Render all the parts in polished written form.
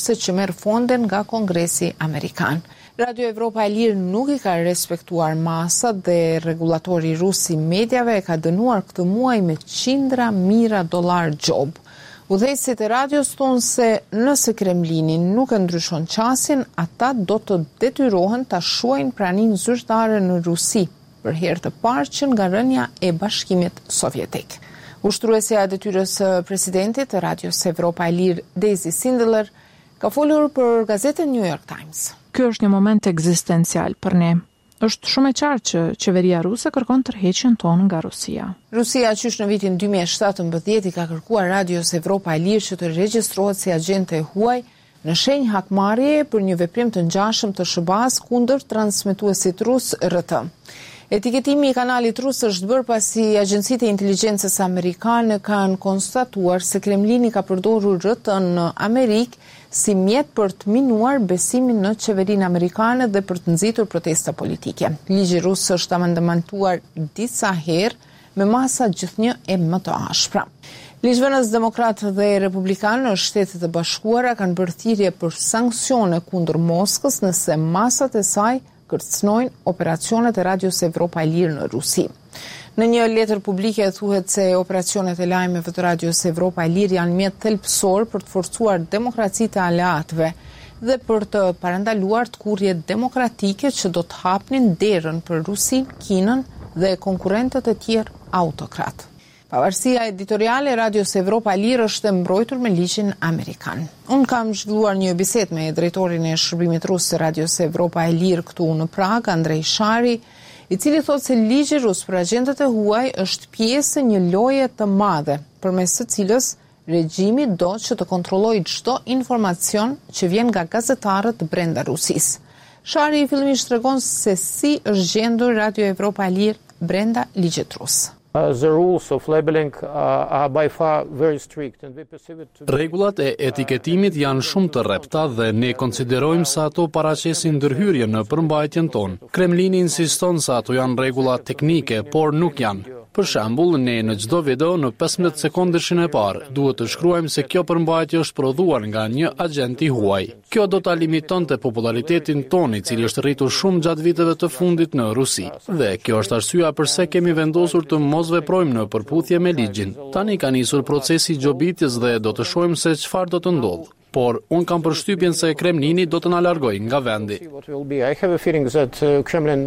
se që merr fonde nga Kongresi Amerikan. Radio Evropa e Lirë nuk i ka respektuar masat dhe regulatori rus i mediave e ka dënuar këtë muaj me qindra mijëra dollar gjob. Udhëheqësit e radios thonë se nëse Kremlini nuk e ndryshon qasin, ata do të detyrohen ta shuajnë praninë zyrtare në Rusi, për herë të parë që nga rënja e Bashkimit Sovjetik. Ushtruesja e detyrës së presidentit të Radios Evropa e Lirë, Daisy Sindler, ka folur për gazetën New York Times. Ky është një moment ekzistencial për ne. Është shumë e qartë që qeveria ruse kërkon tërheqjen tonë nga Rusia. Rusia qysh në vitin 2017 i ka kërkuar Radios Evropa e Lirë që të regjistrohet si agjente e huaj në shenjë hakmarrjeje për një veprim të ngjashëm të SBA-s kundër transmetuesit rus RT. Etiketimi i kanalit rus është bërë pasi agjencitë e inteligjencës amerikane kanë konstatuar se Kremlini ka përdorur RT në Amerikë si mjet për të minuar besimin në qeverinë amerikane dhe për të nxitur protesta politike. Ligji rus është amendamentuar disa herë me masa gjithnjë e më të ashpra. Ligjvënës demokratë dhe republikanë në Shtetet e Bashkuara kanë bërë thirrje për sanksione kundër Moskës nëse masat e saj kërcënojnë operacionet e Radios Evropa e Lirë në Rusi. Në një letër publike thuhet se operacionet e lajmeve të Radios Evropa e Lirë janë mjet thelbësor për të forcuar demokracitë e aleatëve dhe për të parandaluar tkurrje demokratike që do të hapnin derën për Rusin, Kinën dhe konkurrentët e tjerë autokrat. Pavarësia editoriale e Radios Evropa e Lirë është e mbrojtur me ligjin amerikan. Unë kam zhvilluar një bisedë me drejtorin e shërbimit rus të Radios Evropa e Lirë këtu në Prag, Andrej Shari, i cili thotë se ligji rus për agjentët e huaj është pjesë e një loje të madhe, përmes së cilës regjimi do që të kontrollojë çdo informacion që vjen nga gazetarët brenda Rusisë. Shari fillimisht tregon se si është gjendur Radio Evropa e Lirë brenda ligjit rus. The rules of labeling are by far very strict and we perceive it. Rregullat e etiketimit janë shumë të rrepta dhe ne konsiderojmë se ato paraqesin ndërhyrje në përmbajtjen tonë. Kremlini insiston se ato janë rregulla teknike, por nuk janë. Për shembull, ne në çdo video në 15 sekondëshin e parë duhet të shkruajmë se kjo përmbajtje është prodhuar nga një agent i huaj. Kjo do ta limitonte popularitetin tonë, i cili është rritur shumë gjatë viteve të fundit në Rusi. Dhe kjo është arsyeja pse kemi vendosur të mos veprojmë në përputhje me ligjin. Tani ka nisur procesi gjobitjes dhe do të shohim se çfarë do të ndodhë. Por unë kam përshtypjen se Kremlini do të na largojë nga vendi. I have a feeling that Kremlin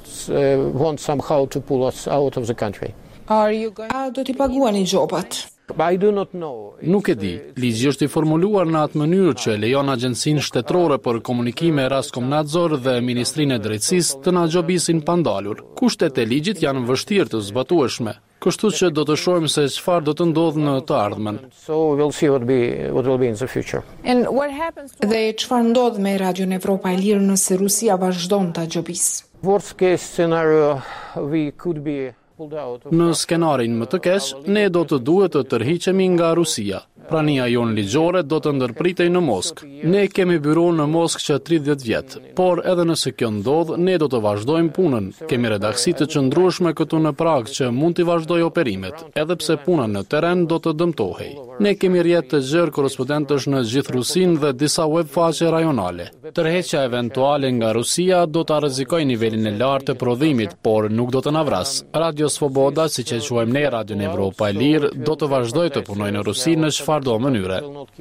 wants somehow to pull us out of the country. A do t'i paguani gjobat? I do not know. Nuk e di. Ligji është i formuluar në atë mënyrë që lejon Agjencinë Shtetërore për Komunikime Roskomnadzor dhe Ministrinë e Drejtësisë të na gjobisin pandalur. Kushtet e ligjit janë vështirë të zbatueshme. Kështu që do të shohim se çfarë do të ndodhë në të ardhmen. So we'll see what will be in the future. Dhe çfarë ndodh me Radion Evropa e Lirë nëse Rusia vazhdon ta gjobisë? Worst case scenario we could be. Në skenarin më të keq, ne do të duhet të tërhiqemi nga Rusia. Prania jonë ligjore do të ndërpritej në Moskë. Ne kemi byro në Moskë që 30 vjet, por edhe nëse kjo ndodh, ne do të vazhdojmë punën. Kemi redaksi të qëndrueshme këtu në Prag që mund t'i vazhdojë operimet, edhe pse puna në terren do të dëmtohej. Ne kemi rrjet të gjerë korrespondentësh në gjithë Rusinë dhe disa web faqe rajonale. Tërheqja eventuale nga Rusia do ta rrezikojë nivelin e lartë të prodhimit, por nuk do të na vras. Radio Svoboda, siç e quajmë ne Radion Evropa e Lirë, do të vazhdojë të punojë në Rusi në çfarëdo mënyre.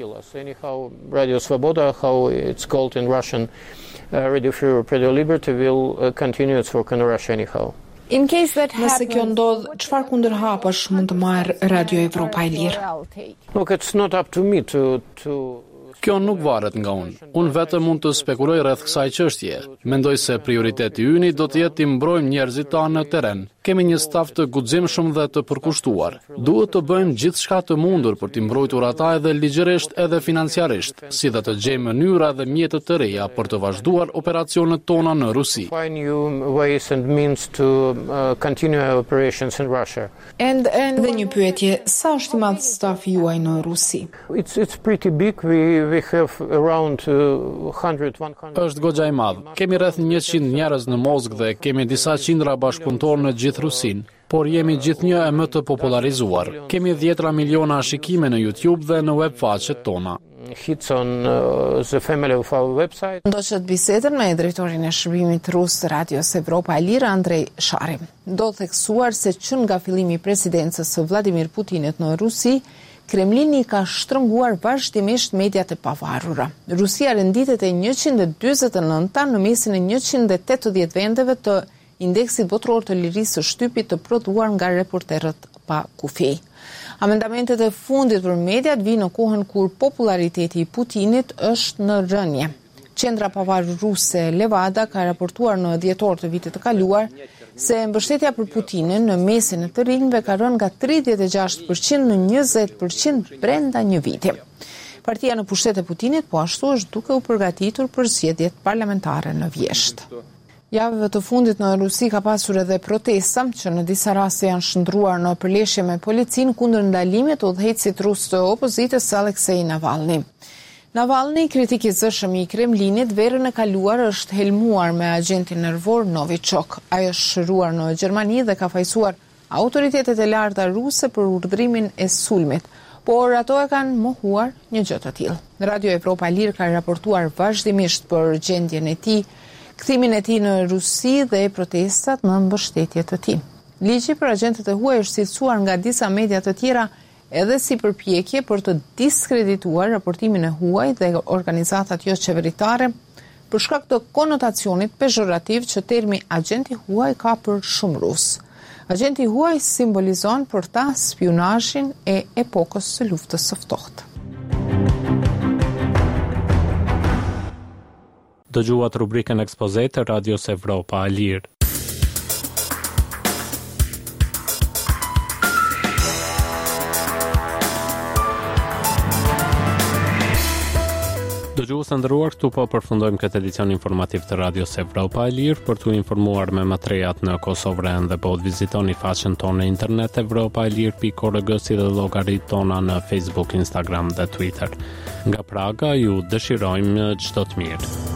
Radio Svoboda, how it's called in Russian, Radio Free Europe, Radio Liberty will continue its work in Russia anyhow. Nëse kjo ndodh, çfarë kundërhapësh mund të marrë Radio Evropa e Lirë? Look, it's not up to me to Kjo nuk varet nga unë. Unë vetëm mund të spekuloj rreth kësaj çështje. Mendoj se prioriteti yni do të jetë të mbrojmë njerëzit tanë në terren. Kemi një staf të guximshëm dhe të përkushtuar. Duhet të bëjmë gjithçka të mundur për të mbrojtur ata edhe ligjërisht edhe financiarisht, si dhe të gjejmë mënyra dhe mjete të reja për të vazhduar operacionet tona në Rusi. Dhe një pyetje, sa është i madh stafi juaj në Rusi? It's pretty big. We have around 100. Është goxha e madh. Kemi rreth 100 njerëz në Moskë dhe kemi disa qindra bashkëpunëtorë në gjithë Rusinë, por jemi gjithnjë e më të popularizuar. Kemi 10 miliona shikime në YouTube dhe në web faqet tona. hits on the family of our website. Ndoqët bisedën me drejtorin e shërbimit rus të Radios Evropa e Lirë, Andrej Shari. Do theksuar se që nga fillimi i presidencës së Vladimir Putinit në Rusi, Kremlini ka shtrënguar vazhdimisht mediat e pavarura. Rusia renditet e 149 në mesin e 180 vendeve të indeksit botror të lirisë së shtypit të prodhuar nga Reporterët pa kufij. Amendamentet e fundit për mediat vinë në kohën kur populariteti i Putinit është në rënje. Qendra pavaruruse Levada ka raportuar në dhjetor të vitit të kaluar se mbështetja për Putinin në mesin e të rinjve ka rënë nga 36% në 20% brenda një viti. Partia në pushtet e Putinit po ashtu është duke u përgatitur për zgjedhjet parlamentare në vjesht. Javëve të fundit në Rusi ka pasur edhe protesta që në disa raste janë shndruar në përleshje me policin kundër ndalimit të udhëheqësit rus të opozitës Aleksej Navalny. Navalny, kritik i zëshëm i Kremlinit, verën e kaluar është helmuar me agentin nervor Novichok. Ai është shëruar në Gjermani dhe ka fajsuar autoritetet e larta ruse për urdhrimin e sulmit, por ato e kanë mohuar një gjë të tillë. Radio Evropa e Lirë ka raportuar vazhdimisht për gjendjen e tij, kthimin e tij në Rusi dhe protestat në mbështetje të tij. Ligji për agentët e huaj është cilësuar nga disa media të tjera edhe si përpjekje për të diskredituar raportimin e huaj dhe organizatat jo qeveritare për shkak të konotacionit pejorativ që termi agenti huaj ka për shumë rus. Agenti huaj simbolizon për ta spionazhin e epokës së luftës së ftohtë. Dëgjuat rubrikën Ekspoze të Radios Evropa e Lirë. Dëgjues të nderuar, këtu po përfundojmë këtë edicion informativ të Radios Evropa e Lirë. Për t'u informuar me materiat në Kosovë dhe po vizitoni faqen tonë në internet evropaelir.org si dhe llogaritë tona në Facebook, Instagram dhe Twitter. Nga Praga ju dëshirojmë çdo të mirë.